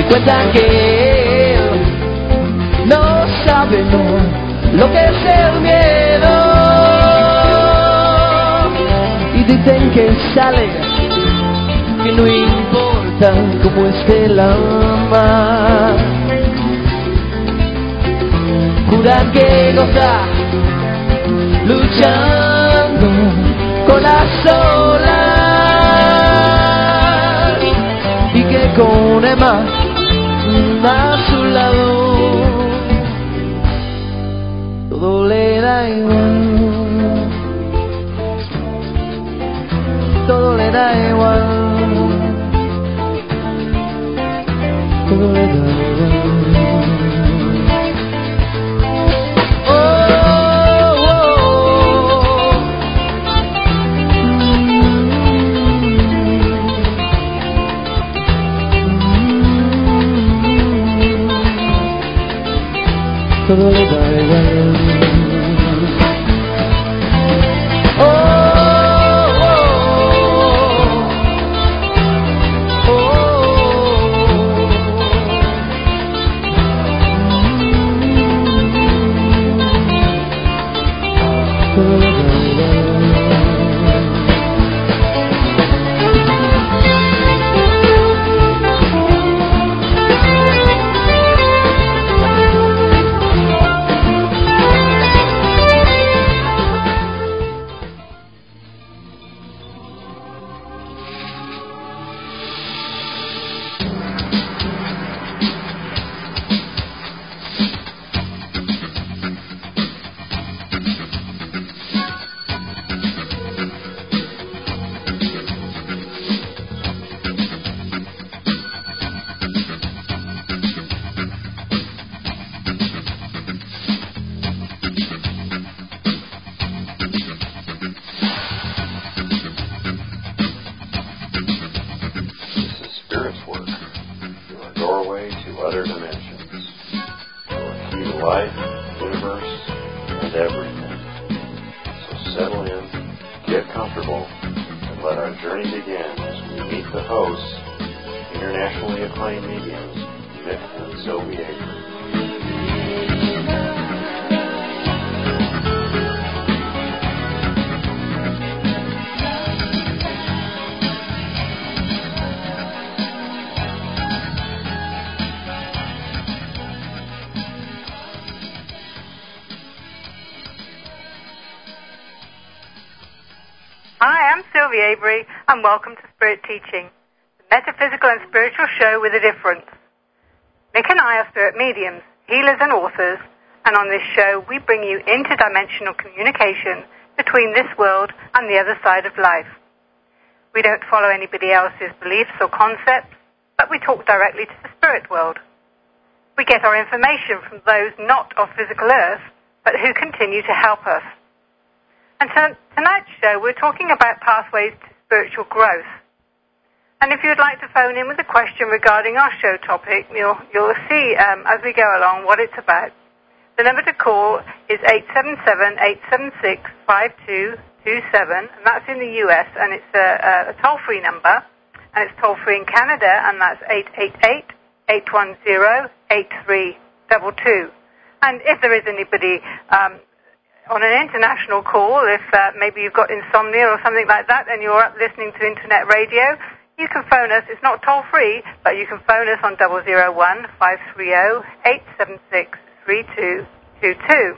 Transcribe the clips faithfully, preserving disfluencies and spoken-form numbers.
Cuentan que él no sabe no lo que es el miedo. Y dicen que sale, que no importa cómo esté el alma. Juran que goza luchando con las olas y que con Emma a su lado todo le da igual, todo le da igual, todo le da igual. Todo le da igual. Oh, oh, oh, oh. Todo le da igual. And welcome to Spirit Teaching, the metaphysical and spiritual show with a difference. Mick and I are spirit mediums, healers and authors, and on this show we bring you interdimensional communication between this world and the other side of life. We don't follow anybody else's beliefs or concepts, but we talk directly to the spirit world. We get our information from those not of physical earth, but who continue to help us. And to, tonight's show we're talking about pathways to spiritual growth. And if you'd like to phone in with a question regarding our show topic, you'll, you'll see um, as we go along what it's about. The number to call is eight seven seven, eight seven six, five two two seven, and that's in the U S, and it's a, a toll-free number, and it's toll-free in Canada, and that's eight eight eight, eight one zero, eight three two two. And if there is anybody um, on an international call, if uh, maybe you've got insomnia or something like that and you're up listening to internet radio, you can phone us. It's not toll-free, but you can phone us on double zero one, five three zero, eight seven six, three two two two.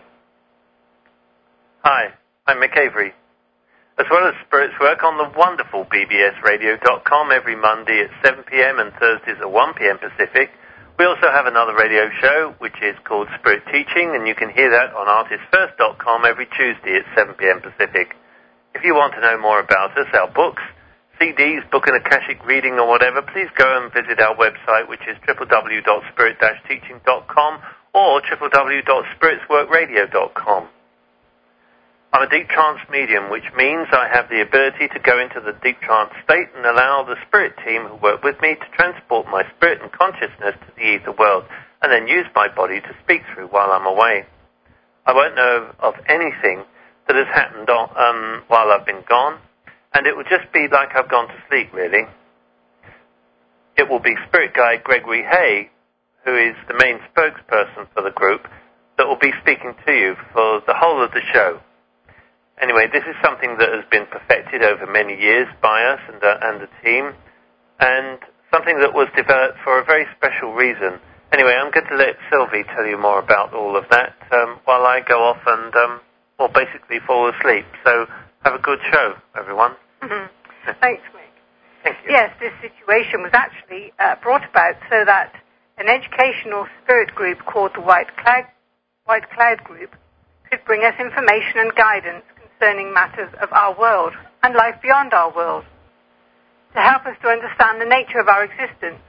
Hi, I'm Mick Avery. As well as Spirits Work on the wonderful B B S radio dot com every Monday at seven p.m. and Thursdays at one p.m. Pacific, we also have another radio show which is called Spirit Teaching, and you can hear that on artist first dot com every Tuesday at seven p.m. Pacific. If you want to know more about us, our books, C Ds, book and Akashic reading or whatever, please go and visit our website, which is w w w dot spirit dash teaching dot com or w w w dot spirits work radio dot com. I'm a deep trance medium, which means I have the ability to go into the deep trance state and allow the spirit team who work with me to transport my spirit and consciousness to the ether world and then use my body to speak through while I'm away. I won't know of anything that has happened on, um, while I've been gone, and it will just be like I've gone to sleep, really. It it will be Spirit Guide Gregory Hay, who is the main spokesperson for the group, that will be speaking to you for the whole of the show. Anyway, this is something that has been perfected over many years by us and, uh, and the team, and something that was developed for a very special reason. Anyway, I'm going to let Sylvie tell you more about all of that um, while I go off and, um, well, basically fall asleep. So have a good show, everyone. Mm-hmm. Thanks, Mick. Thank you. Yes, this situation was actually uh, brought about so that an educational spirit group called the White Cloud, White Cloud Group could bring us information and guidance concerning matters of our world and life beyond our world, to help us to understand the nature of our existence.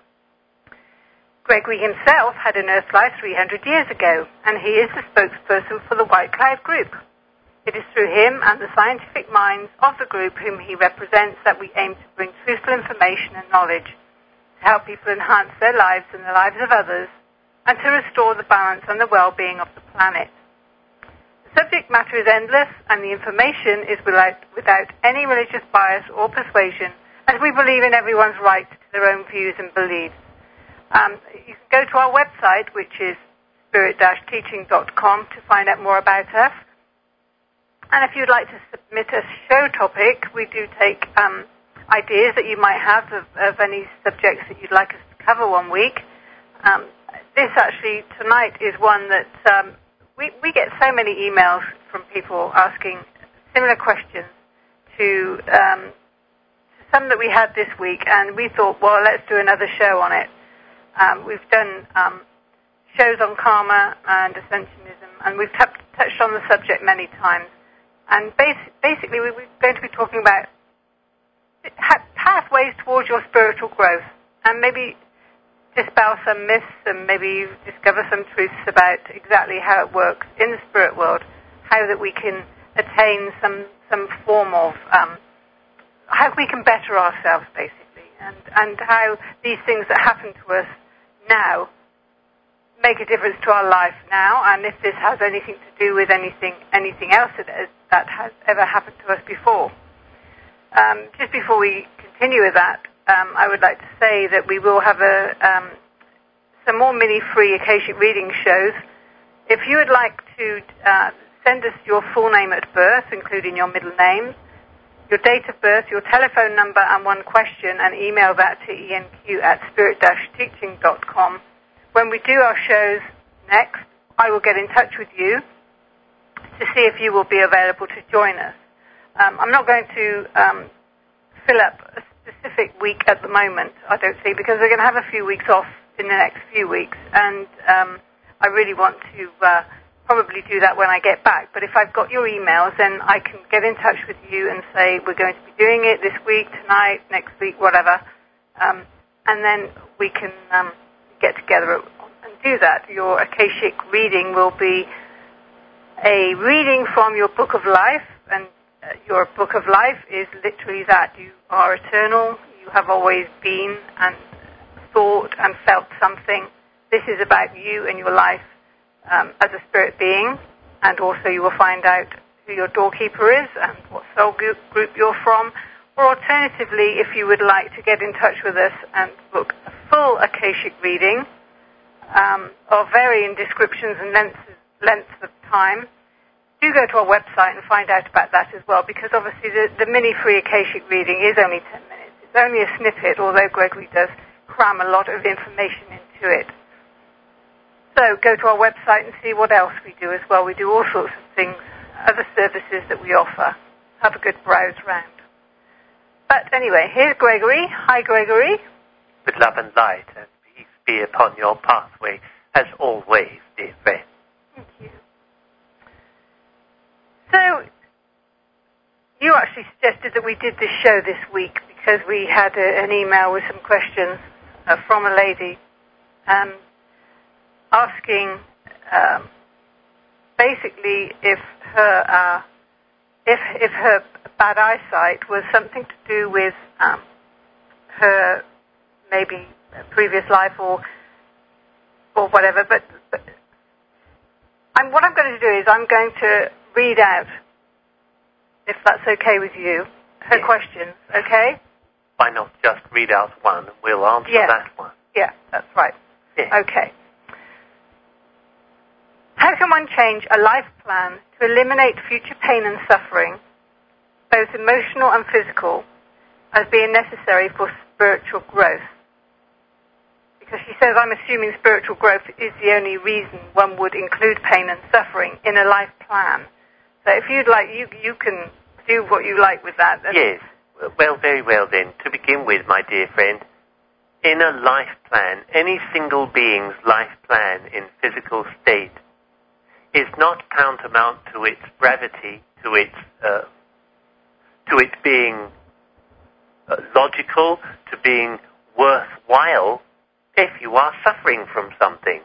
Gregory himself had an Earth life three hundred years ago, and he is the spokesperson for the White Cloud Group. It is through him and the scientific minds of the group whom he represents that we aim to bring truthful information and knowledge to help people enhance their lives and the lives of others, and to restore the balance and the well-being of the planet. The subject matter is endless, and the information is without, without any religious bias or persuasion, as we believe in everyone's right to their own views and beliefs. Um, you can go to our website, which is spirit dash teaching dot com, to find out more about us. And if you'd like to submit a show topic, we do take um, ideas that you might have of, of any subjects that you'd like us to cover one week. Um, this actually, tonight, is one that um, we, we get so many emails from people asking similar questions to, um, to some that we had this week, and we thought, well, let's do another show on it. Um, we've done um, shows on karma and ascensionism, and we've t- touched on the subject many times. And bas- basically, we're going to be talking about pathways towards your spiritual growth, and maybe dispel some myths and maybe discover some truths about exactly how it works in the spirit world, how that we can attain some some form of, um, how we can better ourselves, basically, and, and how these things that happen to us now make a difference to our life now, and if this has anything to do with anything anything else that, that has ever happened to us before. Um, just before we continue with that, um, I would like to say that we will have a, um, some more mini-free Akashic reading shows. If you would like to uh, send us your full name at birth, including your middle name, your date of birth, your telephone number, and one question, and email that to enq at spirit dash teaching dot com. When we do our shows next, I will get in touch with you to see if you will be available to join us. Um, I'm not going to um, fill up a specific week at the moment, I don't think, because we're going to have a few weeks off in the next few weeks, and um, I really want to uh, probably do that when I get back. But if I've got your emails, then I can get in touch with you and say we're going to be doing it this week, tonight, next week, whatever, um, and then we can um, get together and do that. Your Akashic reading will be a reading from your book of life, and uh, your book of life is literally that. You are eternal, you have always been and thought and felt something. This is about you and your life um, as a spirit being, and also you will find out who your doorkeeper is and what soul group you're from. Or alternatively, if you would like to get in touch with us and book a full Akashic reading um, of varying descriptions and lengths, lengths of time, do go to our website and find out about that as well, because obviously the, the mini-free Akashic reading is only ten minutes. It's only a snippet, although Gregory does cram a lot of information into it. So go to our website and see what else we do as well. We do all sorts of things, other services that we offer. Have a good browse round. But anyway, here's Gregory. Hi, Gregory. With love and light, and peace be upon your pathway, as always, dear friend. Thank you. So, you actually suggested that we did this show this week because we had a, an email with some questions uh, from a lady um, asking um, basically if her uh, if if her bad eyesight was something to do with um, her maybe previous life or or whatever. But, but I'm, what I'm going to do is I'm going to read out, if that's okay with you, her yes. questions, okay? why not just read out one and we'll answer yeah. that one? Yeah, that's right. Yeah. Okay. How can one change a life plan to eliminate future pain and suffering, both emotional and physical, as being necessary for spiritual growth? Because she says, I'm assuming spiritual growth is the only reason one would include pain and suffering in a life plan. So if you'd like, you you can do what you like with that. That's yes. Well, very well then. To begin with, my dear friend, in a life plan, any single being's life plan in physical state is not tantamount to its gravity, to its uh, to it being uh, logical, to being worthwhile, if you are suffering from something.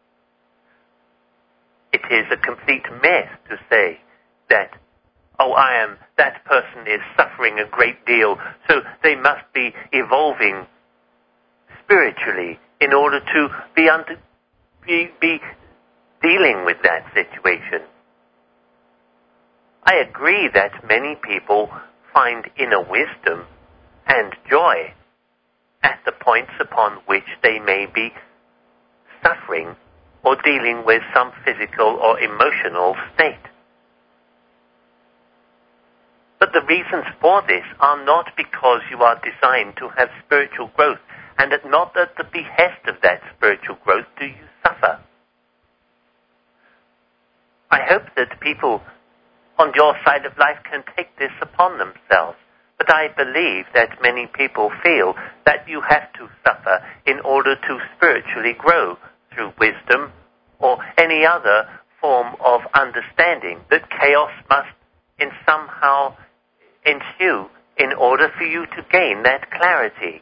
It is a complete myth to say that, oh, I am, that person is suffering a great deal, so they must be evolving spiritually in order to be under, be, be dealing with that situation. I agree that many people find inner wisdom and joy at the points upon which they may be suffering or dealing with some physical or emotional state. But the reasons for this are not because you are designed to have spiritual growth, and not at the behest of that spiritual growth do you suffer. I hope that people on your side of life can take this upon themselves. But I believe that many people feel that you have to suffer in order to spiritually grow through wisdom or any other form of understanding, that chaos must in somehow ensue in order for you to gain that clarity.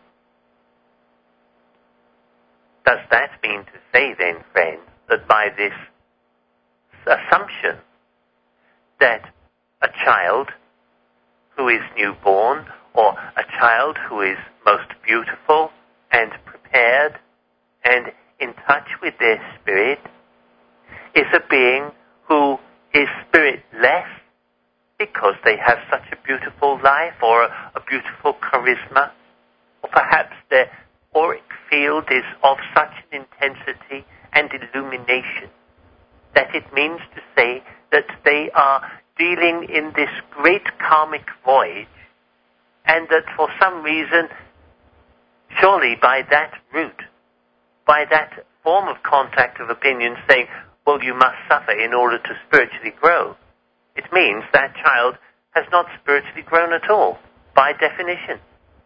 Does that mean to say then, friends, that by this assumption that a child who is newborn, or a child who is most beautiful and prepared and in touch with their spirit, is a being who is spiritless because they have such a beautiful life or a, a beautiful charisma, or perhaps their auric field is of such an intensity and illumination that it means to say that they are dealing in this great karmic voyage, and that for some reason, surely by that route, by that form of contact of opinion saying, well, you must suffer in order to spiritually grow, it means that child has not spiritually grown at all, by definition.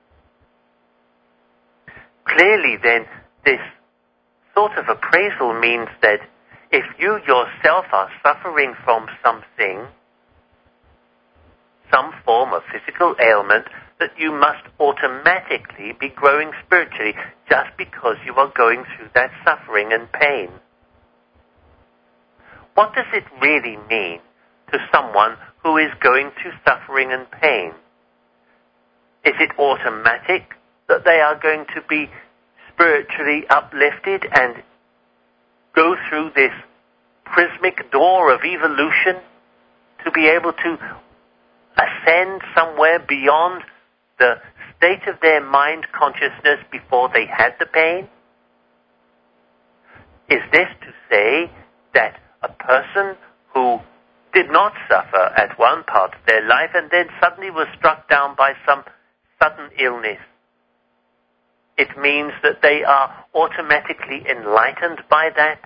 Clearly then, this sort of appraisal means that if you yourself are suffering from something, some form of physical ailment, that you must automatically be growing spiritually just because you are going through that suffering and pain. What does it really mean to someone who is going through suffering and pain? Is it automatic that they are going to be spiritually uplifted and go through this prismic door of evolution to be able to ascend somewhere beyond the state of their mind consciousness before they had the pain? Is this to say that a person who did not suffer at one part of their life and then suddenly was struck down by some sudden illness, it means that they are automatically enlightened by that?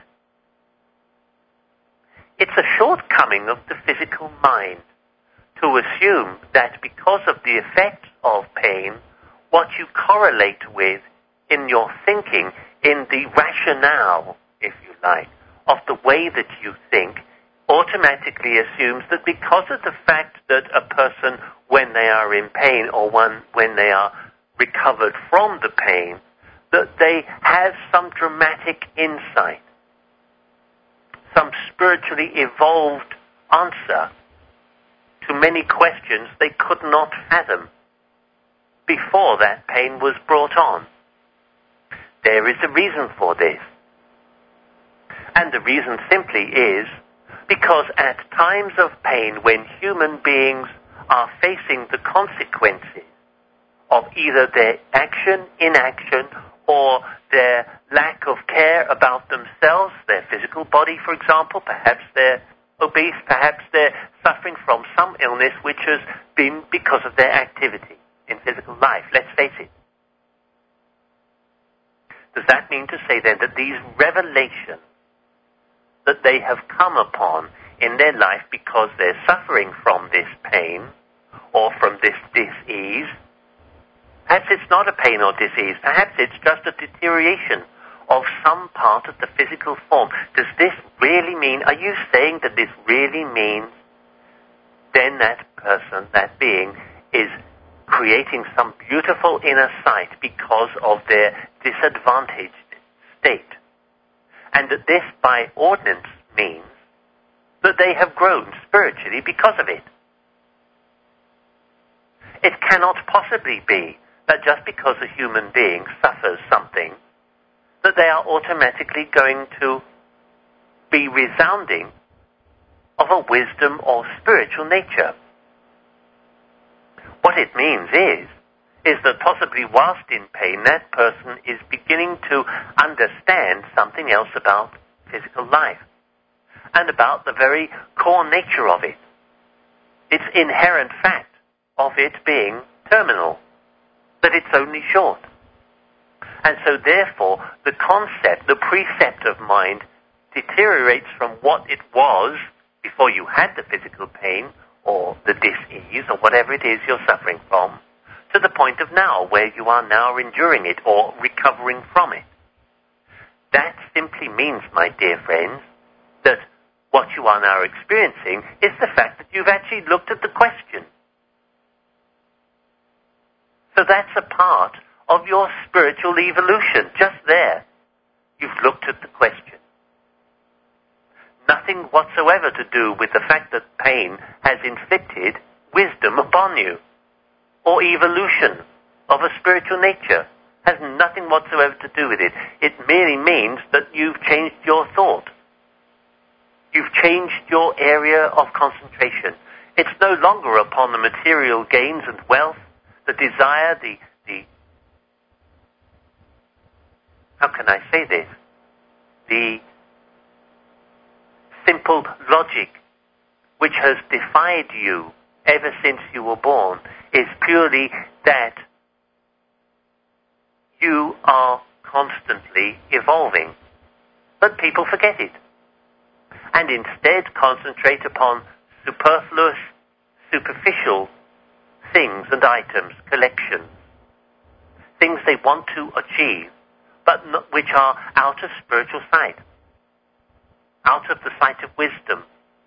It's a shortcoming of the physical mind to assume that because of the effects of pain, what you correlate with in your thinking, in the rationale, if you like, of the way that you think, automatically assumes that because of the fact that a person, when they are in pain or one, when they are recovered from the pain, that they have some dramatic insight, some spiritually evolved answer to many questions they could not fathom before that pain was brought on. There is a reason for this. And the reason simply is because at times of pain, when human beings are facing the consequences of either their action, inaction, or their lack of care about themselves, their physical body, for example. Perhaps they're obese, perhaps they're suffering from some illness which has been because of their activity in physical life. Let's face it. Does that mean to say then that these revelations that they have come upon in their life because they're suffering from this pain or from this dis-ease, perhaps it's not a pain or disease, perhaps it's just a deterioration of some part of the physical form. Does this really mean, are you saying that this really means then that person, that being, is creating some beautiful inner sight because of their disadvantaged state? And that this, by ordinance, means that they have grown spiritually because of it. It cannot possibly be that just because a human being suffers something, that they are automatically going to be resounding of a wisdom or spiritual nature. What it means is, is that possibly whilst in pain, that person is beginning to understand something else about physical life and about the very core nature of it. Its inherent fact of it being terminal, that it's only short. And so therefore, the concept, the precept of mind deteriorates from what it was before you had the physical pain or the dis-ease or whatever it is you're suffering from, to the point of now, where you are now enduring it or recovering from it. That simply means, my dear friends, that what you are now experiencing is the fact that you've actually looked at the question. So that's a part of your spiritual evolution, just there. You've looked at the question. Nothing whatsoever to do with the fact that pain has inflicted wisdom upon you, or evolution of a spiritual nature. Has nothing whatsoever to do with it. It merely means that you've changed your thought. You've changed your area of concentration. It's no longer upon the material gains and wealth, the desire, the, the how can I say this? The simple logic which has defied you ever since you were born is purely that you are constantly evolving. But people forget it, and instead concentrate upon superfluous, superficial things and items, collections, things they want to achieve, but not, which are out of spiritual sight, out of the sight of wisdom.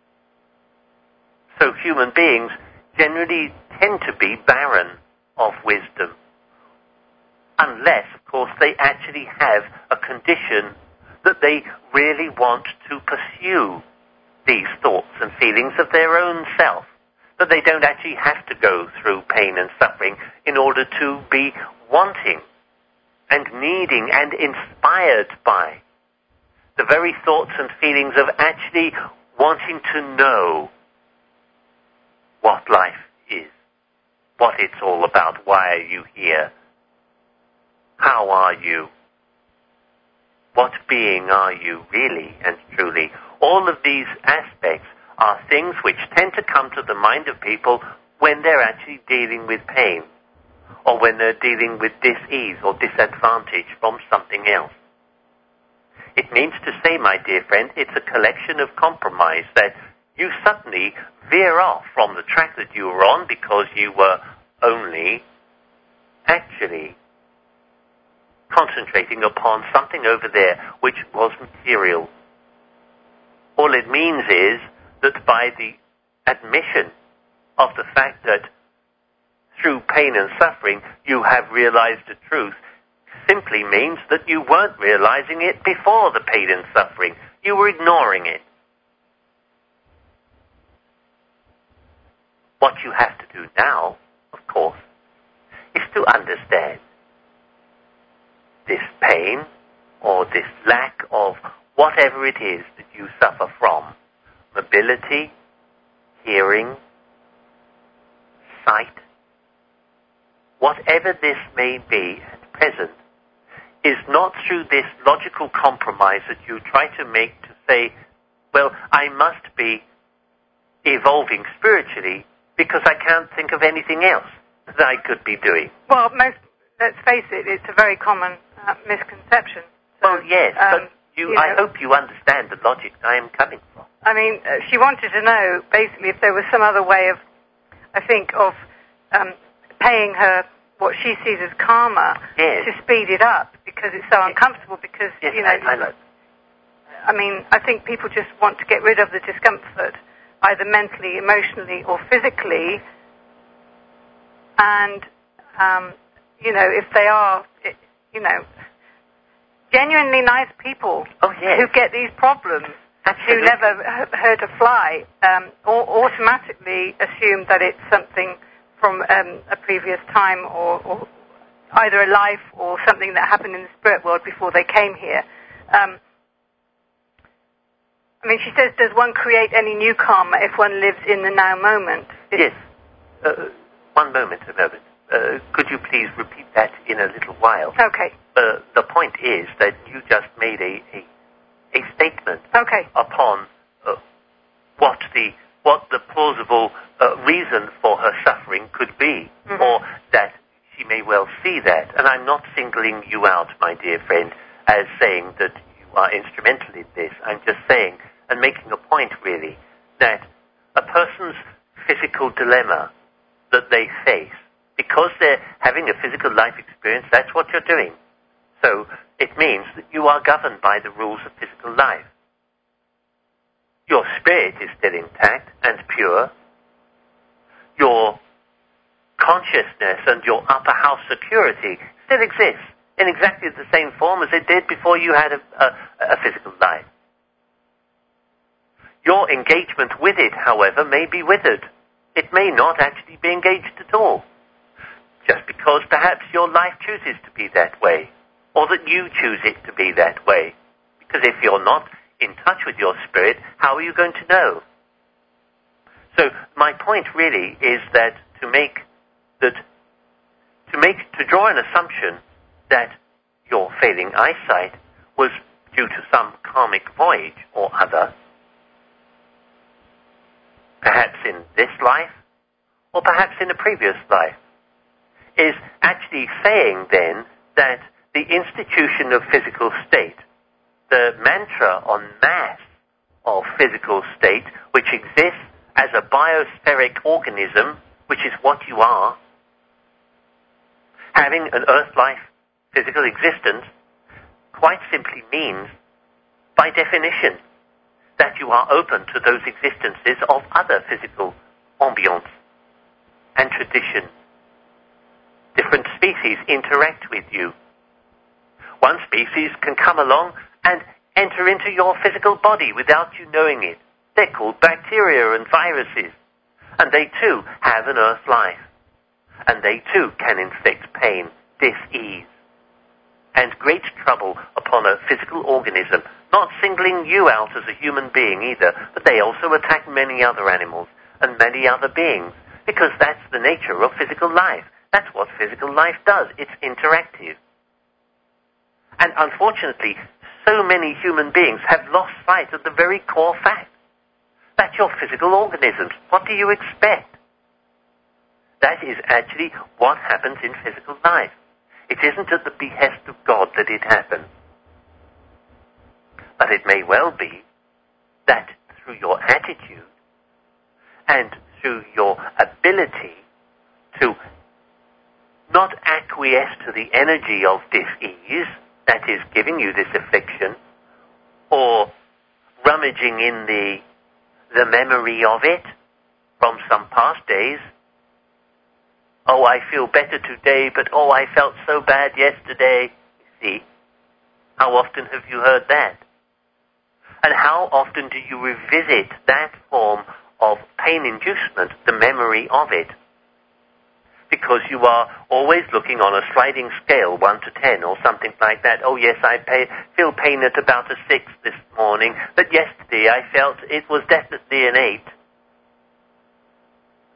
So human beings generally tend to be barren of wisdom, unless, of course, they actually have a condition that they really want to pursue these thoughts and feelings of their own self, that they don't actually have to go through pain and suffering in order to be wanting and needing and inspired by the very thoughts and feelings of actually wanting to know what life is, what it's all about, why are you here, how are you, what being are you really and truly. All of these aspects are things which tend to come to the mind of people when they're actually dealing with pain, or when they're dealing with dis-ease or disadvantage from something else. It means to say, my dear friend, it's a collection of compromise that you suddenly veer off from the track that you were on because you were only actually concentrating upon something over there which was material. All it means is that by the admission of the fact that through pain and suffering you have realized the truth, simply means that you weren't realizing it before the pain and suffering. You were ignoring it. What you have to do now, of course, is to understand this pain or this lack of whatever it is that you suffer from, mobility, hearing, sight, whatever this may be at present, is not through this logical compromise that you try to make to say, well, I must be evolving spiritually because I can't think of anything else that I could be doing. Well, most, let's face it, it's a very common uh, misconception. So, well, yes, um, but you, you know, I hope you understand the logic I am coming from. I mean, uh, she wanted to know, basically, if there was some other way of, I think, of um, paying her what she sees as karma yes. to speed it up because it's so uncomfortable because, yes, you know, I, I know. I mean, I think people just want to get rid of the discomfort, either mentally, emotionally, or physically. And, um, you know, if they are, you know, genuinely nice people oh, yes. who get these problems, Absolutely. who never heard a fly, um, or automatically assume that it's something from um, a previous time or, or either a life or something that happened in the spirit world before they came here. Um, I mean, she says, does one create any new karma if one lives in the now moment? It's yes. Uh, one moment, a moment. Uh, could you please repeat that in a little while? Okay. Uh, the point is that you just made a, a, a statement okay. upon uh, what the what the plausible uh, reason for her suffering could be, mm-hmm. or that she may well see that. And I'm not singling you out, my dear friend, as saying that you are instrumental in this. I'm just saying and making a point, really, that a person's physical dilemma that they face, because they're having a physical life experience, that's what you're doing. So it means that you are governed by the rules of physical life. Your spirit is still intact and pure. Your consciousness and your upper house security still exists in exactly the same form as it did before you had a, a, a physical life. Your engagement with it, however, may be withered. It may not actually be engaged at all, just because perhaps your life chooses to be that way, or that you choose it to be that way. Because if you're not in touch with your spirit, how are you going to know? So my point really is that to make that to make to draw an assumption that your failing eyesight was due to some karmic voyage or other, perhaps in this life, or perhaps in a previous life, is actually saying then that the institution of physical state, the mantra en masse of physical state, which exists as a biospheric organism, which is what you are, having an earth-life physical existence, quite simply means, by definition, that you are open to those existences of other physical ambience and tradition. Different species interact with you. One species can come along and enter into your physical body without you knowing it. They're called bacteria and viruses. And they too have an earth life. And they too can inflict pain, dis-ease, and great trouble upon a physical organism, not singling you out as a human being either, but they also attack many other animals and many other beings, because that's the nature of physical life. That's what physical life does. It's interactive. And unfortunately, so many human beings have lost sight of the very core fact that you're physical organisms. What do you expect? That is actually what happens in physical life. It isn't at the behest of God that it happens. But it may well be that through your attitude and through your ability to not acquiesce to the energy of dis-ease that is giving you this affliction, or rummaging in the the memory of it from some past days. Oh, I feel better today, but oh, I felt so bad yesterday. You see, how often have you heard that? And how often do you revisit that form of pain inducement, the memory of it? Because you are always looking on a sliding scale, one to ten or something like that. Oh yes, I pay, feel pain at about a six this morning, but yesterday I felt it was definitely an eight.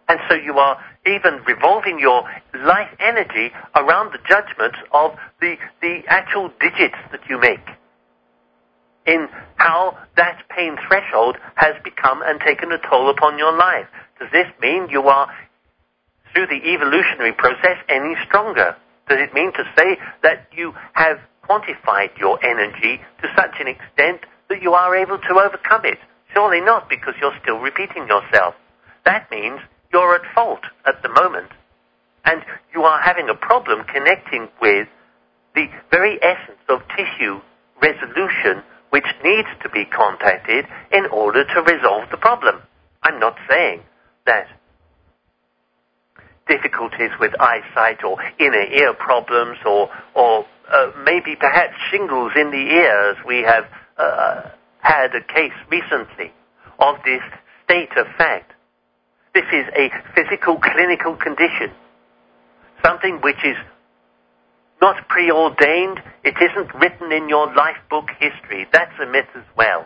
And so you are even revolving your life energy around the judgments of the, the actual digits that you make in how that pain threshold has become and taken a toll upon your life. Does this mean you are, through the evolutionary process, any stronger? Does it mean to say that you have quantified your energy to such an extent that you are able to overcome it? Surely not, because you're still repeating yourself. That means you're at fault at the moment, and you are having a problem connecting with the very essence of tissue resolution which needs to be contacted in order to resolve the problem. I'm not saying that difficulties with eyesight or inner ear problems or, or uh, maybe perhaps shingles in the ears. We have uh, had a case recently of this state of fact. This is a physical clinical condition, something which is not preordained. It isn't written in your life book history. That's a myth as well.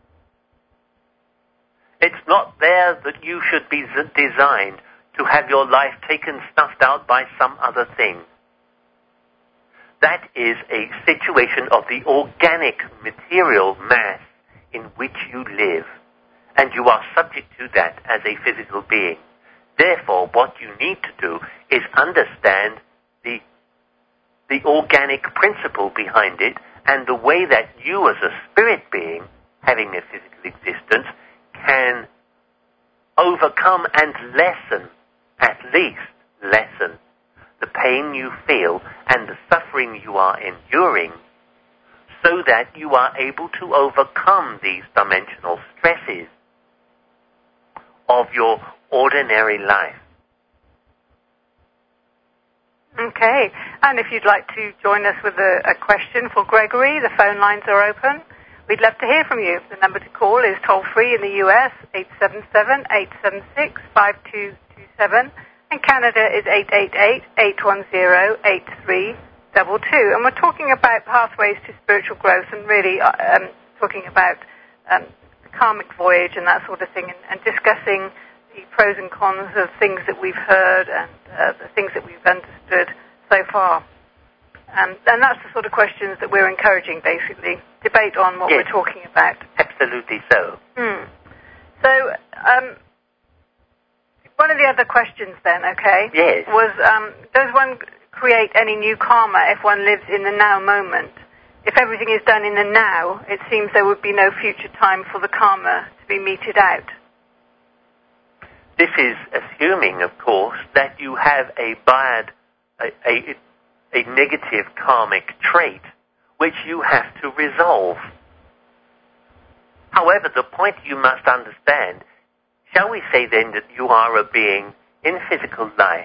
It's not there that you should be designed to have your life taken, snuffed out by some other thing. That is a situation of the organic material mass in which you live, and you are subject to that as a physical being. Therefore, what you need to do is understand the, the organic principle behind it and the way that you as a spirit being, having a physical existence, can overcome and lessen, at least lessen, the pain you feel and the suffering you are enduring, so that you are able to overcome these dimensional stresses of your ordinary life. Okay, and if you'd like to join us with a, a question for Gregory, the phone lines are open. We'd love to hear from you. The number to call is toll-free in the U S, eight seven seven, eight seven six, five two two seven, and Canada is eight eight eight, eight one zero, eight three two two. And we're talking about pathways to spiritual growth and really um, talking about um, the karmic voyage and that sort of thing, and, and discussing the pros and cons of things that we've heard and uh, the things that we've understood so far. Um, and that's the sort of questions that we're encouraging, basically. Debate on what yes, we're talking about. Absolutely so. Hmm. So, um, one of the other questions then, okay, yes. was, um, does one create any new karma if one lives in the now moment? If everything is done in the now, it seems there would be no future time for the karma to be meted out. This is assuming, of course, that you have a bad, a, a, a negative karmic trait which you have to resolve. However, the point you must understand, shall we say then that you are a being in physical life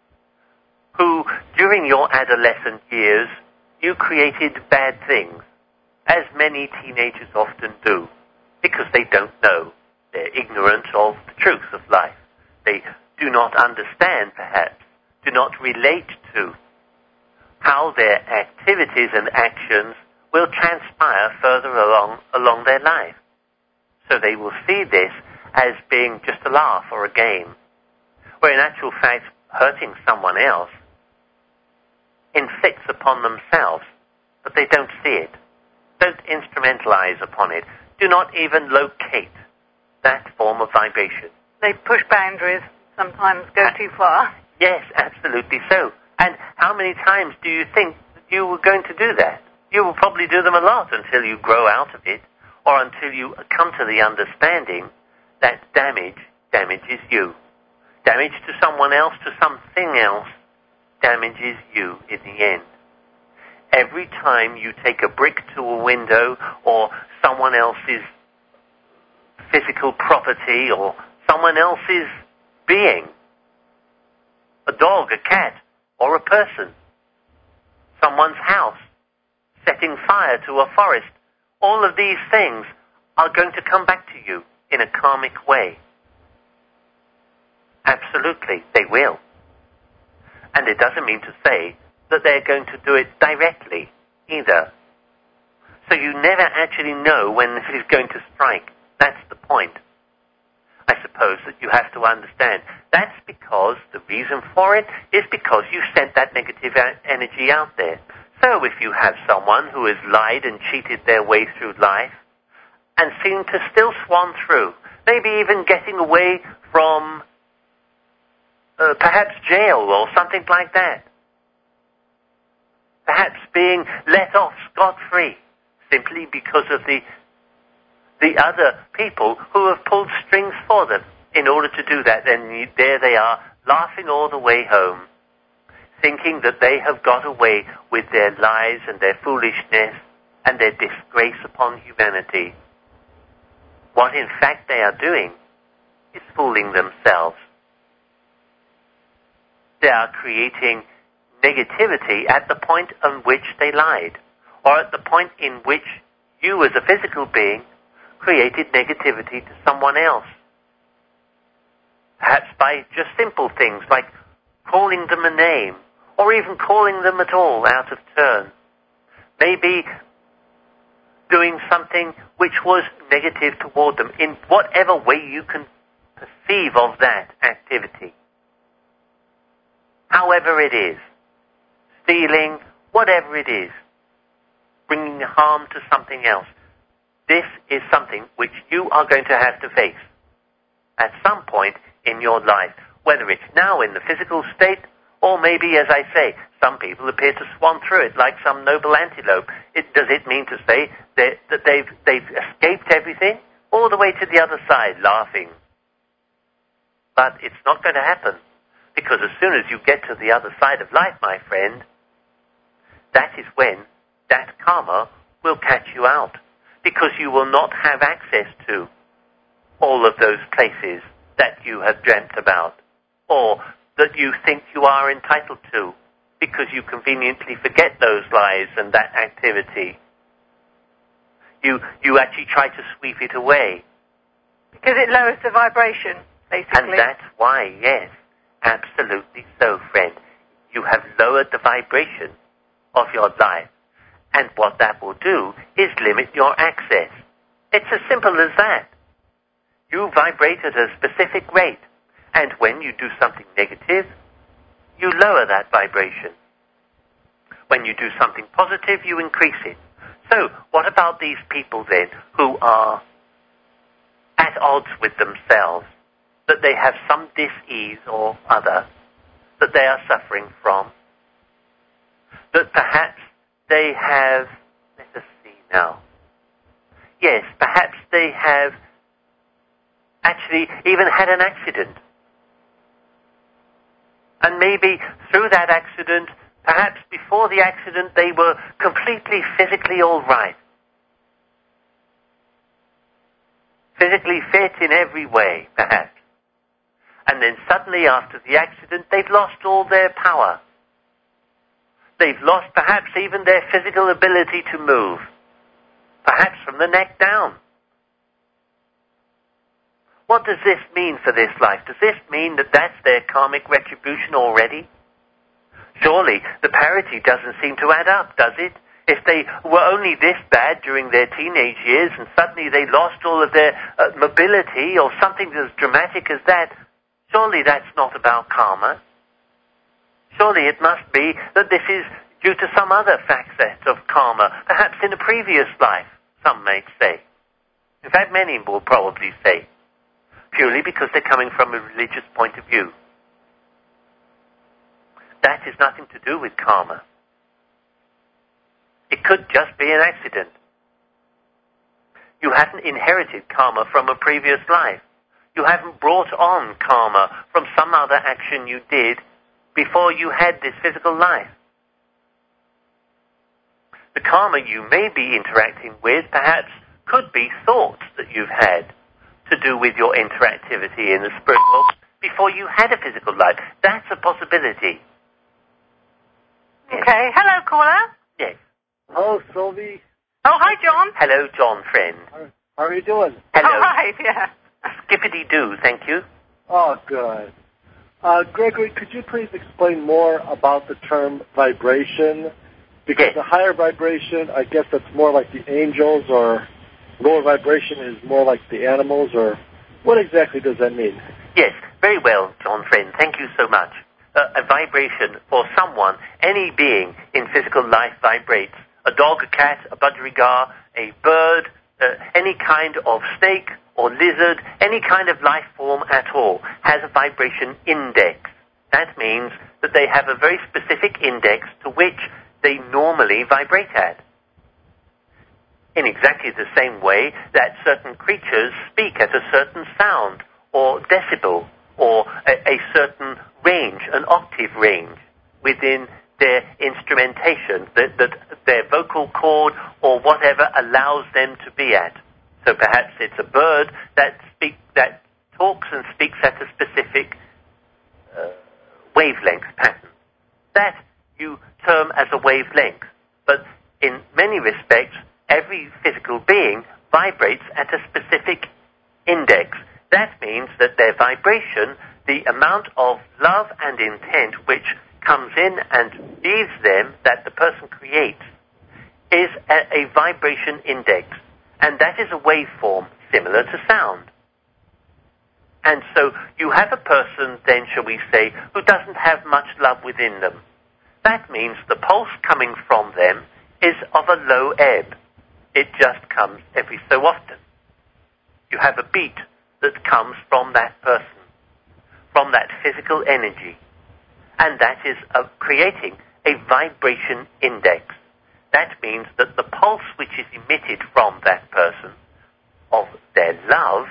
who, during your adolescent years, you created bad things, as many teenagers often do, because they don't know. They're ignorant of the truth of life. They do not understand, perhaps, do not relate to how their activities and actions will transpire further along along their life. So they will see this as being just a laugh or a game, where in actual fact hurting someone else inflicts upon themselves, but they don't see it. Don't instrumentalize upon it. Do not even locate that form of vibration. They push boundaries, sometimes go too far. Yes, absolutely so. And how many times do you think that you were going to do that? You will probably do them a lot until you grow out of it, or until you come to the understanding that damage damages you. Damage to someone else, to something else, damages you in the end. Every time you take a brick to a window, or someone else's physical property, or someone else's being, a dog, a cat, or a person, someone's house, setting fire to a forest, all of these things are going to come back to you in a karmic way. Absolutely, they will. And it doesn't mean to say that they're going to do it directly either. So you never actually know when it is going to strike. That's the point. I suppose that you have to understand. That's because the reason for it is because you sent that negative a- energy out there. So if you have someone who has lied and cheated their way through life and seem to still swan through, maybe even getting away from uh, perhaps jail or something like that, perhaps being let off scot-free simply because of the the other people who have pulled strings for them in order to do that, then you, there they are, laughing all the way home, thinking that they have got away with their lies and their foolishness and their disgrace upon humanity. What in fact they are doing is fooling themselves. They are creating negativity at the point on which they lied, or at the point in which you as a physical being created negativity to someone else. Perhaps by just simple things like calling them a name, or even calling them at all out of turn. Maybe doing something which was negative toward them in whatever way you can perceive of that activity. However it is, stealing, whatever it is, bringing harm to something else. This is something which you are going to have to face at some point in your life, whether it's now in the physical state, or maybe, as I say, some people appear to swan through it like some noble antelope. It, does it mean to say that, that they've, they've escaped everything all the way to the other side, laughing? But it's not going to happen, because as soon as you get to the other side of life, my friend, that is when that karma will catch you out, because you will not have access to all of those places that you have dreamt about, or that you think you are entitled to, because you conveniently forget those lies and that activity. You, you actually try to sweep it away. Because it lowers the vibration, basically. And that's why, yes, absolutely so, friend. You have lowered the vibration of your life. And what that will do is limit your access. It's as simple as that. You vibrate at a specific rate, and when you do something negative, you lower that vibration. When you do something positive, you increase it. So, what about these people then who are at odds with themselves, that they have some dis-ease or other that they are suffering from, that perhaps they have, let us see now, yes, perhaps they have actually even had an accident. And maybe through that accident, perhaps before the accident, they were completely physically all right. Physically fit in every way, perhaps. And then suddenly after the accident, they've lost all their power. They've lost perhaps even their physical ability to move, perhaps from the neck down. What does this mean for this life? Does this mean that that's their karmic retribution already? Surely the parity doesn't seem to add up, does it? If they were only this bad during their teenage years and suddenly they lost all of their uh, mobility or something as dramatic as that, surely that's not about karma. Surely it must be that this is due to some other facet of karma, perhaps in a previous life, some may say. In fact, many will probably say, purely because they're coming from a religious point of view. That has nothing to do with karma. It could just be an accident. You haven't inherited karma from a previous life. You haven't brought on karma from some other action you did before you had this physical life. The karma you may be interacting with perhaps could be thoughts that you've had to do with your interactivity in the spirit world before you had a physical life. That's a possibility. Yes. Okay. Hello, caller. Yes. Hello, Sylvie. Oh, hi, John. Hello, John, friend. How, how are you doing? Hello. Oh, hi, yeah. Skippity-doo, thank you. Oh, good. Uh, Gregory, could you please explain more about the term vibration? Because Yes. the higher vibration, I guess that's more like the angels, or lower vibration is more like the animals, or What exactly does that mean? Yes, very well, John Friend. Thank you so much. Uh, a vibration for someone, any being in physical life vibrates. A dog, a cat, a budgerigar, a bird, uh, any kind of snake or lizard, any kind of life form at all has a vibration index. That means that they have a very specific index to which they normally vibrate at. In exactly the same way that certain creatures speak at a certain sound or decibel or a, a certain range, an octave range within their instrumentation, that, that their vocal cord or whatever allows them to be at. So perhaps it's a bird that speak, that talks and speaks at a specific uh, wavelength pattern. That you term as a wavelength. But in many respects, every physical being vibrates at a specific index. That means that their vibration, the amount of love and intent which comes in and leaves them, that the person creates, is a, a vibration index. And that is a waveform similar to sound. And so you have a person then, shall we say, who doesn't have much love within them. That means the pulse coming from them is of a low ebb. It just comes every so often. You have a beat that comes from that person, from that physical energy. And that is uh, creating a vibration index. That means that the pulse which is emitted from that person of their love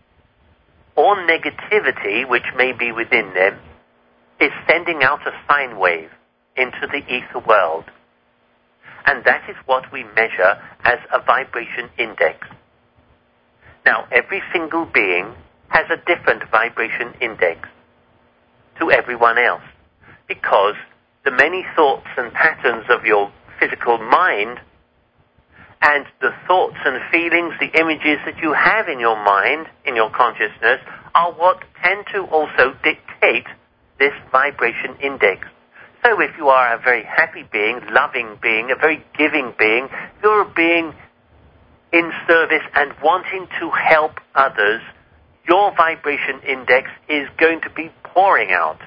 or negativity which may be within them is sending out a sine wave into the ether world. And that is what we measure as a vibration index. Now, every single being has a different vibration index to everyone else, because the many thoughts and patterns of your physical mind and the thoughts and feelings, the images that you have in your mind, in your consciousness, are what tend to also dictate this vibration index. So if you are a very happy being, loving being, a very giving being, you're a being in service and wanting to help others, your vibration index is going to be pouring out.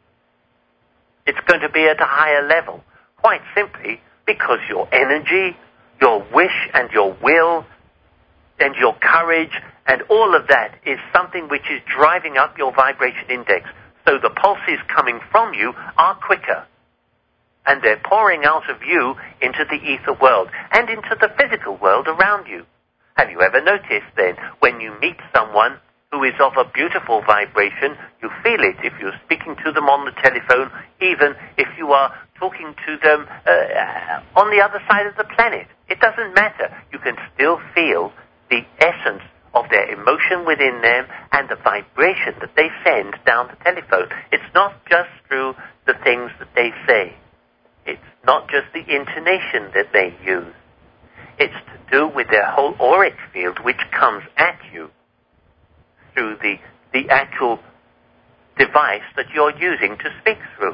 It's going to be at a higher level, quite simply because your energy, your wish and your will and your courage and all of that is something which is driving up your vibration index. So the pulses coming from you are quicker. And they're pouring out of you into the ether world and into the physical world around you. Have you ever noticed then, when you meet someone who is of a beautiful vibration, you feel it if you're speaking to them on the telephone, even if you are talking to them uh, on the other side of the planet. It doesn't matter. You can still feel the essence of their emotion within them and the vibration that they send down the telephone. It's not just through the things that they say. It's not just the intonation that they use. It's to do with their whole auric field, which comes at you through the, the actual device that you're using to speak through.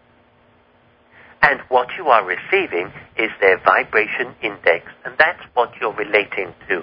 And what you are receiving is their vibration index, and that's what you're relating to.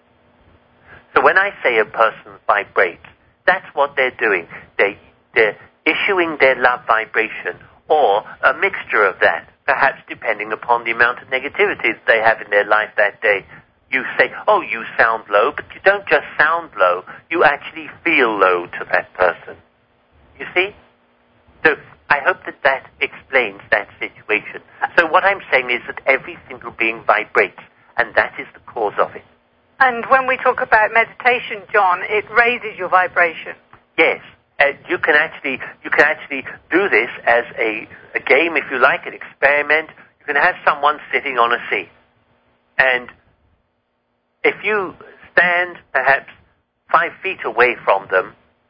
So when I say a person vibrates, that's what they're doing. They, they're issuing their love vibration, or a mixture of that, perhaps depending upon the amount of negativity that they have in their life that day. You say, oh, you sound low, but you don't just sound low, you actually feel low to that person. You see? So I hope that that explains that situation. So what I'm saying is that every single being vibrates, and that is the cause of it. And when we talk about meditation, John, it raises your vibration. Yes. Uh, you can actually you can actually do this as a, a game, if you like, an experiment. You can have someone sitting on a seat. And if you stand perhaps five feet away from them,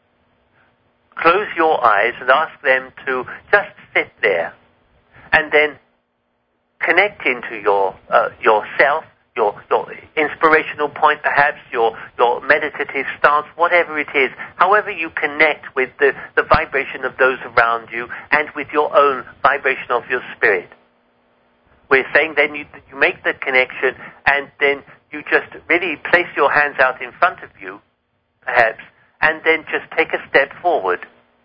close your eyes and ask them to just sit there. And then connect into your uh, yourself, your your inspirational point, perhaps your your meditative stance, whatever it is, however you connect with the, the vibration of those around you and with your own vibration of your spirit. We're saying then you, you make the connection and then you just really place your hands out in front of you, perhaps, and then just take a step forward.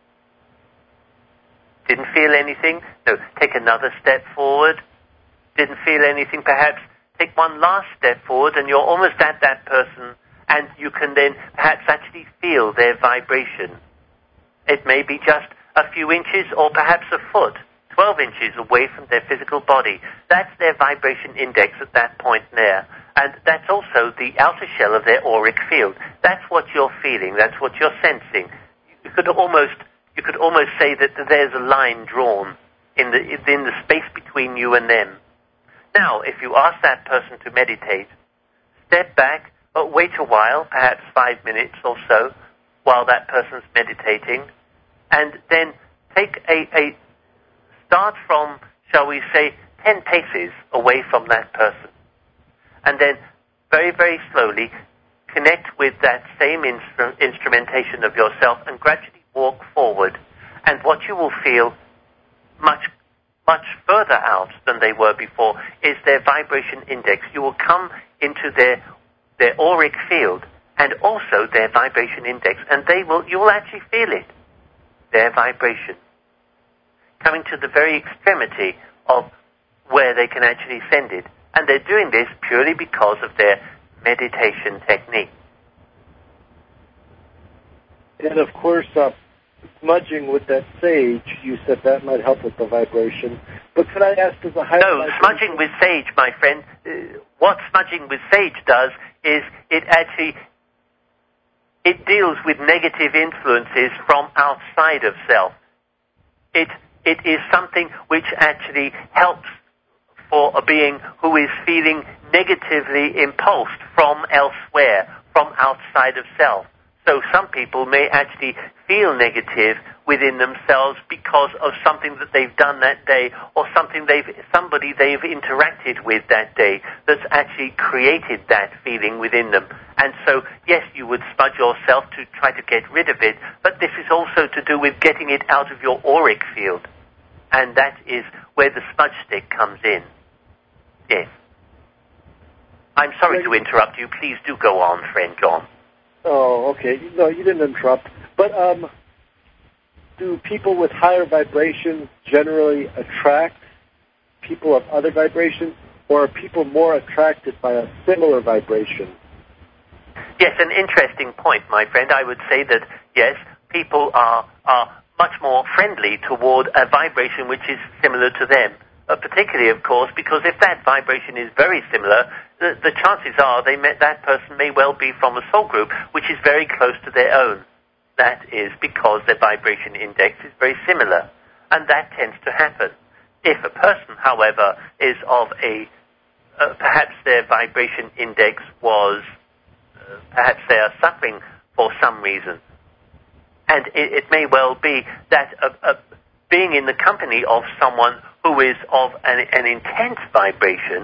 Didn't feel anything? No, take another step forward. Didn't feel anything? Perhaps take one last step forward and you're almost at that person, and you can then perhaps actually feel their vibration. It may be just a few inches or perhaps a foot, twelve inches away from their physical body. That's their vibration index at that point there. And that's also the outer shell of their auric field. That's what you're feeling. That's what you're sensing. You could almost, you could almost say that there's a line drawn in the, in the space between you and them. Now, if you ask that person to meditate, step back, but wait a while, perhaps five minutes or so, while that person's meditating, and then take a, a start from, shall we say, ten paces away from that person. And then very, very slowly connect with that same instru- instrumentation of yourself and gradually walk forward. And what you will feel much, much further out than they were before is their vibration index. You will come into their, their auric field and also their vibration index, and they will, you will actually feel it, their vibration, coming to the very extremity of where they can actually send it. And they're doing this purely because of their meditation technique. And of course, uh, smudging with that sage, you said that might help with the vibration. But could I ask, as a higher No, vibration... smudging with sage, my friend, uh, what smudging with sage does is it actually, it deals with negative influences from outside of self. It It is something which actually helps for a being who is feeling negatively impulsed from elsewhere, from outside of self. So some people may actually feel negative within themselves because of something that they've done that day, or something they've, somebody they've interacted with that day that's actually created that feeling within them. And so, yes, you would smudge yourself to try to get rid of it, but this is also to do with getting it out of your auric field. And that is where the smudge stick comes in. Yes. I'm sorry to interrupt you. Please do go on, friend John. Oh, okay. No, you didn't interrupt. But um, do people with higher vibrations generally attract people of other vibrations, or are people more attracted by a similar vibration? Yes, an interesting point, my friend. I would say that, yes, people are, are much more friendly toward a vibration which is similar to them. Uh, particularly, of course, because if that vibration is very similar, the, the chances are they met, that person may well be from a soul group which is very close to their own. That is because their vibration index is very similar, and that tends to happen. If a person, however, is of a, uh, perhaps their vibration index was, uh, perhaps they are suffering for some reason, and it, it may well be that a, a being in the company of someone who is of an, an intense vibration,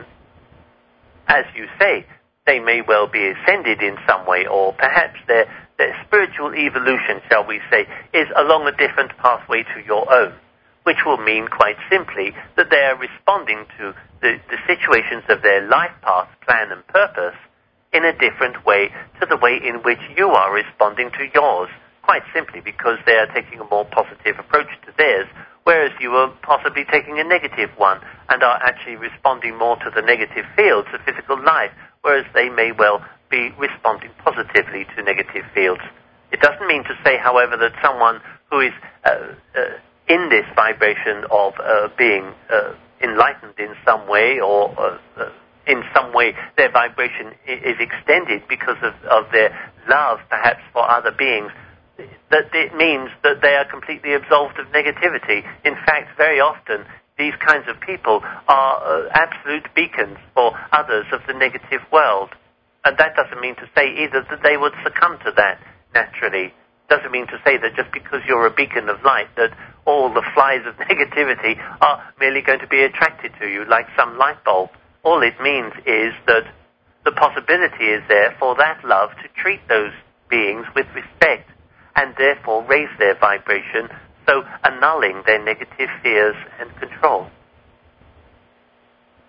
as you say, they may well be ascended in some way, or perhaps their, their spiritual evolution, shall we say, is along a different pathway to your own, which will mean quite simply that they are responding to the, the situations of their life path, plan and purpose in a different way to the way in which you are responding to yours. Quite simply because they are taking a more positive approach to theirs, whereas you are possibly taking a negative one and are actually responding more to the negative fields of physical life, whereas they may well be responding positively to negative fields. It doesn't mean to say, however, that someone who is uh, uh, in this vibration of uh, being uh, enlightened in some way, or uh, uh, in some way their vibration is extended because of, of their love, perhaps, for other beings, that it means that they are completely absolved of negativity. In fact, very often, these kinds of people are uh, absolute beacons for others of the negative world. And that doesn't mean to say either that they would succumb to that naturally. Doesn't mean to say that just because you're a beacon of light that all the flies of negativity are merely going to be attracted to you like some light bulb. All it means is that the possibility is there for that love to treat those beings with respect, and therefore raise their vibration, so annulling their negative fears and control.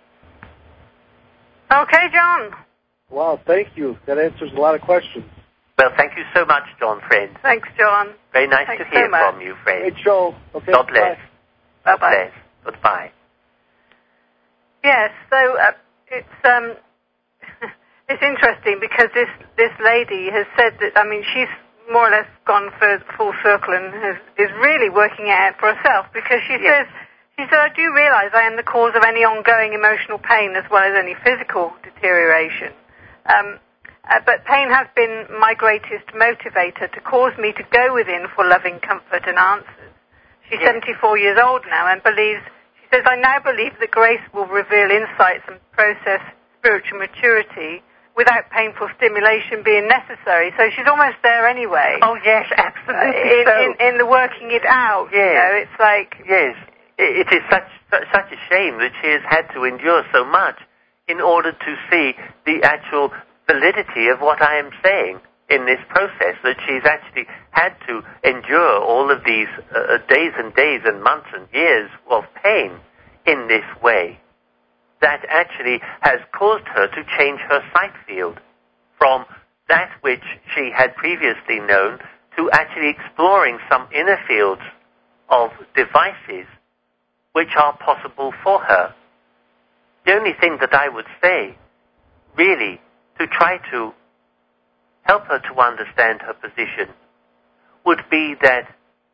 Okay, John. Wow, thank you. That answers a lot of questions. Well, thank you so much, John, friend. Thanks, John. Very nice Thanks to hear so much. from you, friend. Great show. Okay. God bless. Bye. God bless. Goodbye. Yes, so uh, it's um, it's interesting because this this lady has said that, I mean, she's more or less gone for full circle and has, is really working it out for herself, because she Yes. says, she said, I do realise I am the cause of any ongoing emotional pain as well as any physical deterioration. Um, uh, but pain has been my greatest motivator to cause me to go within for loving comfort and answers. She's Yes. seventy-four years old now and believes, she says, I now believe that grace will reveal insights and process spiritual maturity without painful stimulation being necessary. So she's almost there anyway. Oh, yes, absolutely in, so. in, in the working it out. Yes. You know, it's like... Yes. It is such such a shame that she has had to endure so much in order to see the actual validity of what I am saying in this process, that she's actually had to endure all of these uh, days and days and months and years of pain in this way. That actually has caused her to change her sight field from that which she had previously known to actually exploring some inner fields of devices which are possible for her. The only thing that I would say, really, to try to help her to understand her position, would be that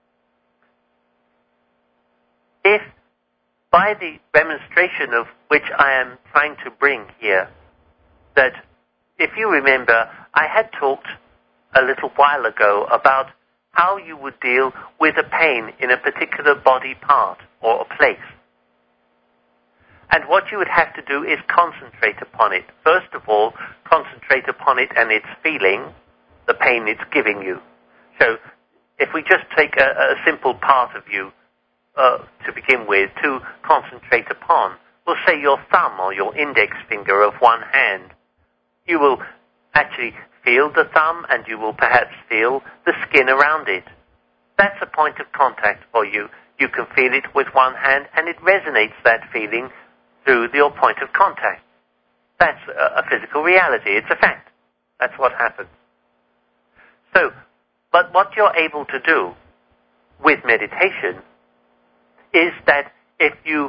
if by the demonstration of which I am trying to bring here, that if you remember, I had talked a little while ago about how you would deal with a pain in a particular body part or a place. And what you would have to do is concentrate upon it. First of all, concentrate upon it and its feeling, the pain it's giving you. So if we just take a, a simple part of you uh, to begin with to concentrate upon, we'll say your thumb or your index finger of one hand. You will actually feel the thumb and you will perhaps feel the skin around it. That's a point of contact for you. You can feel it with one hand and it resonates, that feeling, through your point of contact. That's a, a physical reality. It's a fact. That's what happens. So, but what you're able to do with meditation is that if you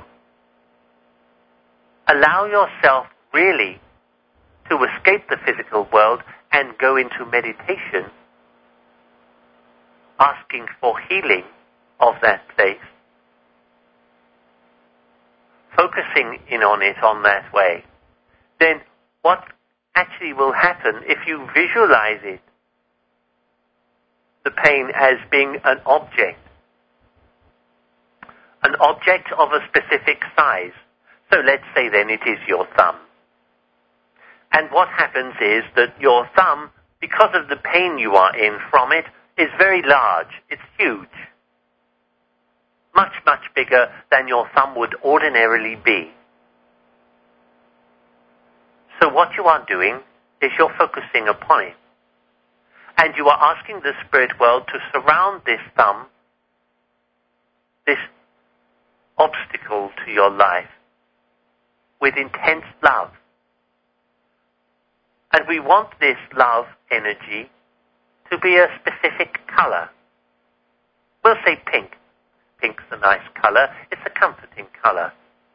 allow yourself really to escape the physical world and go into meditation, asking for healing of that place, focusing in on it on that way, then what actually will happen if you visualize it, the pain, as being an object, an object of a specific size. So let's say then it is your thumb. And what happens is that your thumb, because of the pain you are in from it, is very large. It's huge. Much, much bigger than your thumb would ordinarily be. So what you are doing is you're focusing upon it. And you are asking the spirit world to surround this thumb, this obstacle to your life, with intense love. And we want this love energy to be a specific color. We'll say pink. Pink's a nice color. It's a comforting color.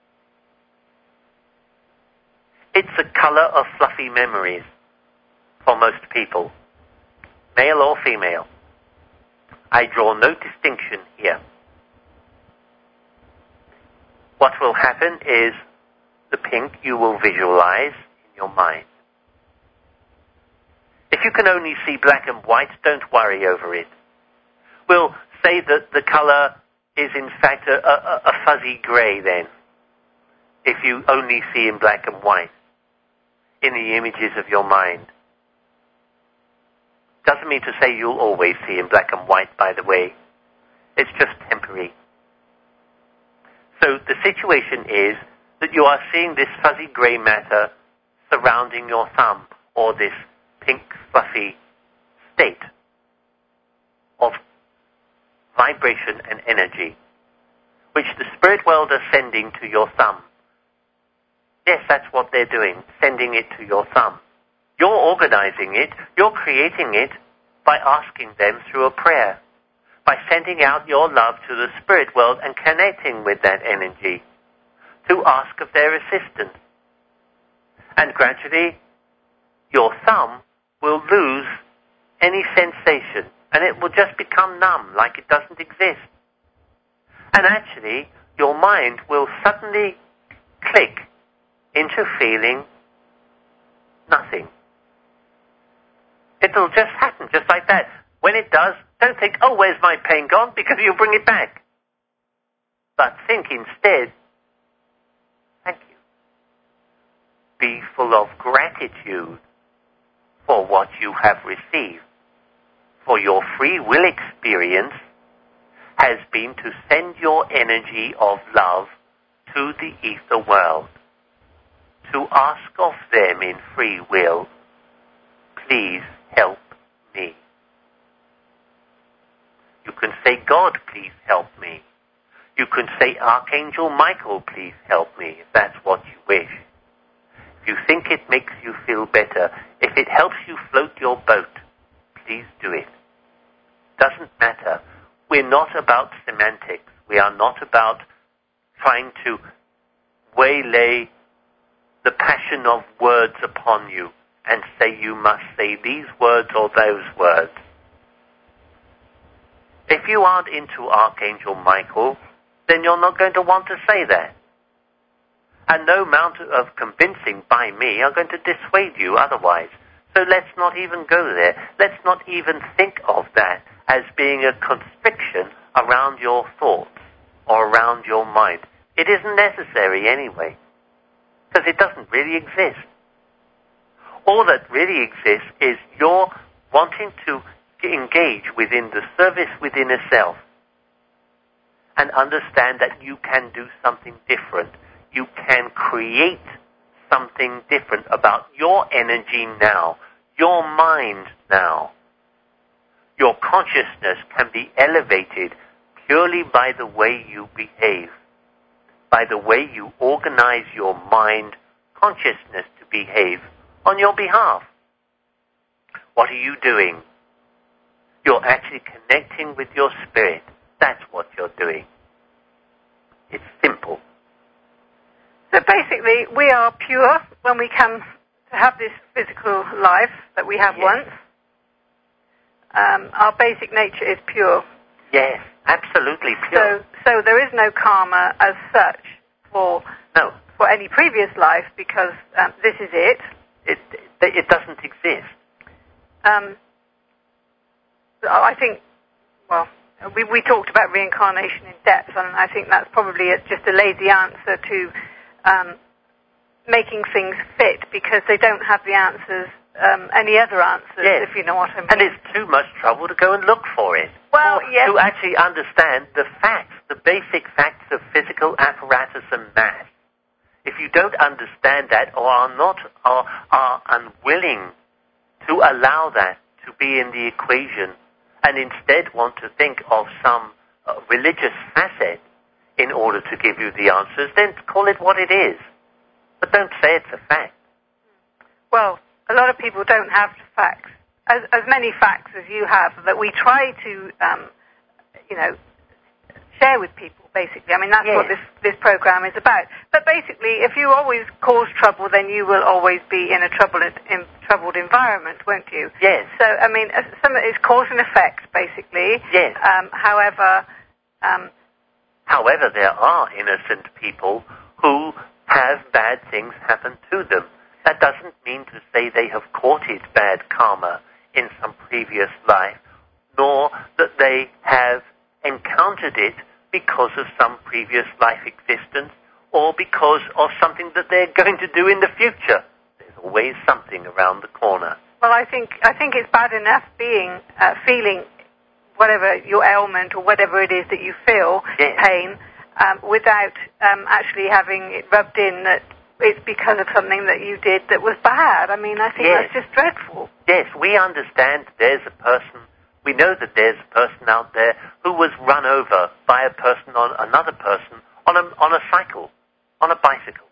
It's a color of fluffy memories for most people, male or female. I draw no distinction here. What will happen is the pink you will visualize in your mind. If you can only see black and white, don't worry over it. We'll say that the color is in fact a, a, a fuzzy gray then, if you only see in black and white, in the images of your mind. Doesn't mean to say you'll always see in black and white, by the way. It's just temporary. So the situation is that you are seeing this fuzzy gray matter surrounding your thumb, or this pink fluffy state of vibration and energy, which the spirit world are sending to your thumb. Yes, that's what they're doing, sending it to your thumb. You're organizing it, you're creating it by asking them through a prayer, by sending out your love to the spirit world and connecting with that energy to ask of their assistance. And gradually, your thumb will lose any sensation, and it will just become numb, like it doesn't exist. And actually, your mind will suddenly click into feeling nothing. It'll just happen, just like that. When it does, don't think, oh, where's my pain gone? Because you'll bring it back. But think instead, thank you. Be full of gratitude for what you have received. For your free will experience has been to send your energy of love to the ether world, to ask of them in free will, please help me. You can say, God, please help me. You can say, Archangel Michael, please help me, if that's what you wish. If you think it makes you feel better, if it helps you float your boat, please do it. Doesn't matter. We're not about semantics. We are not about trying to waylay the passion of words upon you and say you must say these words or those words. If you aren't into Archangel Michael, then you're not going to want to say that. And no amount of convincing by me are going to dissuade you otherwise. So let's not even go there. Let's not even think of that as being a constriction around your thoughts or around your mind. It isn't necessary anyway, because it doesn't really exist. All that really exists is your wanting to engage within the service within a self and understand that you can do something different. You can create something different about your energy now, your mind now. Your consciousness can be elevated purely by the way you behave, by the way you organize your mind consciousness to behave on your behalf. What are you doing? You're actually connecting with your spirit. That's what you're doing. It's simple. So basically, we are pure when we come to have this physical life that we have Yes. once. Um, our basic nature is pure. Yes, absolutely pure. So, so there is no karma as such for no, for any previous life because um, this is it. it, it it doesn't exist. Um, I think, well, we we talked about reincarnation in depth, and I think that's probably just a lazy answer to um, making things fit because they don't have the answers. Um, any other answers, yes. if you know what I mean. And it's too much trouble to go and look for it. Well, or yes. To actually understand the facts, the basic facts of physical apparatus and math. If you don't understand that or are not, or are unwilling to allow that to be in the equation and instead want to think of some uh, religious facet in order to give you the answers, then call it what it is. But don't say it's a fact. Well, a lot of people don't have facts, as, as many facts as you have, that we try to, um, you know, share with people, basically. I mean, that's yes. what this, this program is about. But basically, if you always cause trouble, then you will always be in a troubled, in, troubled environment, won't you? Yes. So, I mean, some it's cause and effect, basically. Yes. Um, however... Um, however, there are innocent people who have bad things happen to them. That doesn't mean to say they have courted bad karma in some previous life, nor that they have encountered it because of some previous life existence or because of something that they're going to do in the future. There's always something around the corner. Well, I think I think it's bad enough being uh, feeling whatever your ailment or whatever it is that you feel, yes. pain, um, without um, actually having it rubbed in that it's because of something that you did that was bad. I mean, I think yes. that's just dreadful. Yes, we understand there's a person, we know that there's a person out there who was run over by a person on another person on a, on a cycle, on a bicycle.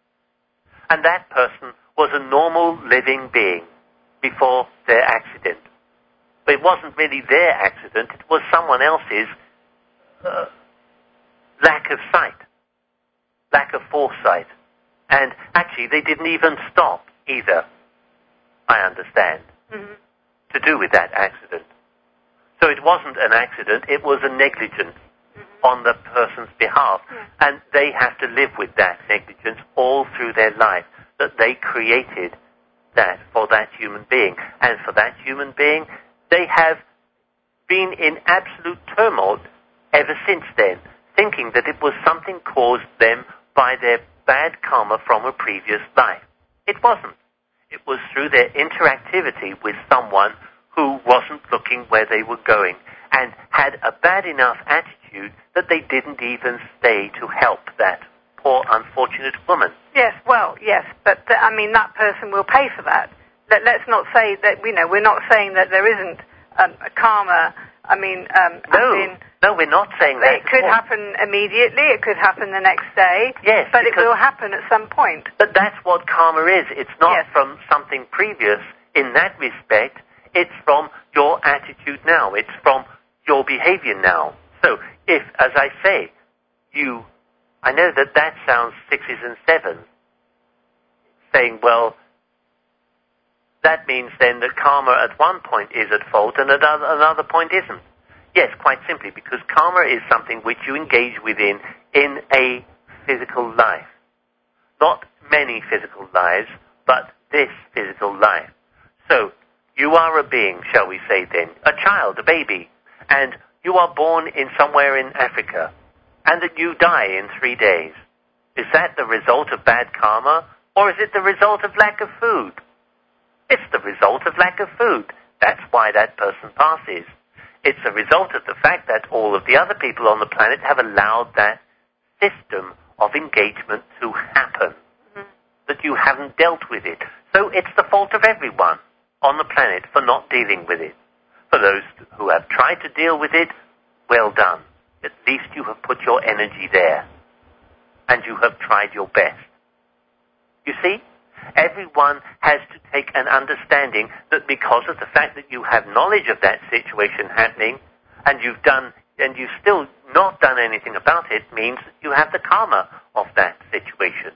And that person was a normal living being before their accident. But it wasn't really their accident. It was someone else's uh, lack of sight, lack of foresight. And actually, they didn't even stop either, I understand, mm-hmm. to do with that accident. So it wasn't an accident, it was a negligence mm-hmm. on the person's behalf. Yeah. And they have to live with that negligence all through their life, that they created that for that human being. And for that human being, they have been in absolute turmoil ever since then, thinking that it was something caused them by their bad karma from a previous life. It wasn't. It was through their interactivity with someone who wasn't looking where they were going and had a bad enough attitude that they didn't even stay to help that poor, unfortunate woman. Yes, well, yes, but th- I mean, that person will pay for that. Let, let's not say that, you know, we're not saying that there isn't um, a karma. I mean, um, no, as in, no, we're not saying that. It could happen immediately, it could happen the next day, yes, but it will happen at some point. But that's what karma is. It's not yes. from something previous in that respect. It's from your attitude now. It's from your behavior now. So if, as I say, you, I know that that sounds sixes and sevens, saying, well, that means then that karma at one point is at fault and at another point isn't. Yes, quite simply, because karma is something which you engage within in a physical life. Not many physical lives, but this physical life. So, you are a being, shall we say then, a child, a baby, and you are born in somewhere in Africa, and that you die in three days. Is that the result of bad karma, or is it the result of lack of food? It's the result of lack of food. That's why that person passes. It's a result of the fact that all of the other people on the planet have allowed that system of engagement to happen, mm-hmm. that you haven't dealt with it. So it's the fault of everyone on the planet for not dealing with it. For those who have tried to deal with it, well done. At least you have put your energy there, and you have tried your best. You see? Everyone has to take an understanding that because of the fact that you have knowledge of that situation happening, and you've done, and you've still not done anything about it, means that you have the karma of that situation.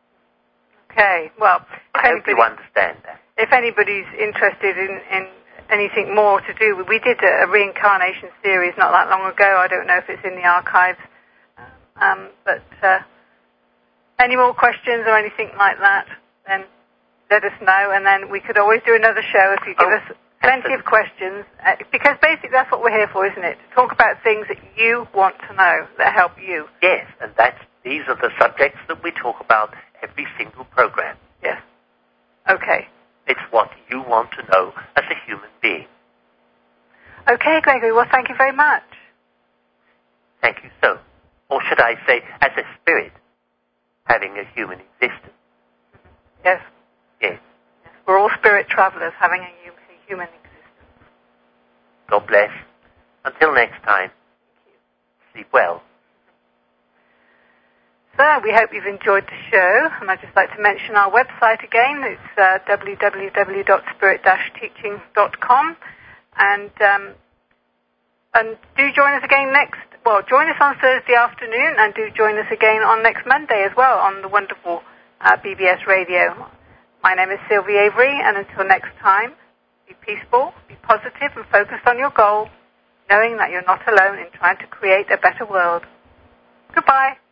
Okay, well, I hope you understand that. If anybody's interested in, in anything more to do with, we did a, a reincarnation series not that long ago. I don't know if it's in the archives, um, but uh, any more questions or anything like that, then let us know, and then we could always do another show if you give oh, us plenty of questions, uh, because basically that's what we're here for, isn't it? To talk about things that you want to know, that help you. Yes, and that's, these are the subjects that we talk about every single program. Yes. Okay. It's what you want to know as a human being. Okay, Gregory, well, thank you very much. Thank you so. Or should I say, as a spirit having a human existence. Yes. Yes. Yes. We're all spirit travelers having a human existence. God bless. Until next time, sleep well. So, we hope you've enjoyed the show, and I'd just like to mention our website again. It's uh, w w w dot spirit dash teaching dot com, and um, and do join us again next, well, join us on Thursday afternoon, and do join us again on next Monday as well on the wonderful uh, B B S Radio. My name is Sylvie Avery, and until next time, be peaceful, be positive, and focused on your goal, knowing that you're not alone in trying to create a better world. Goodbye.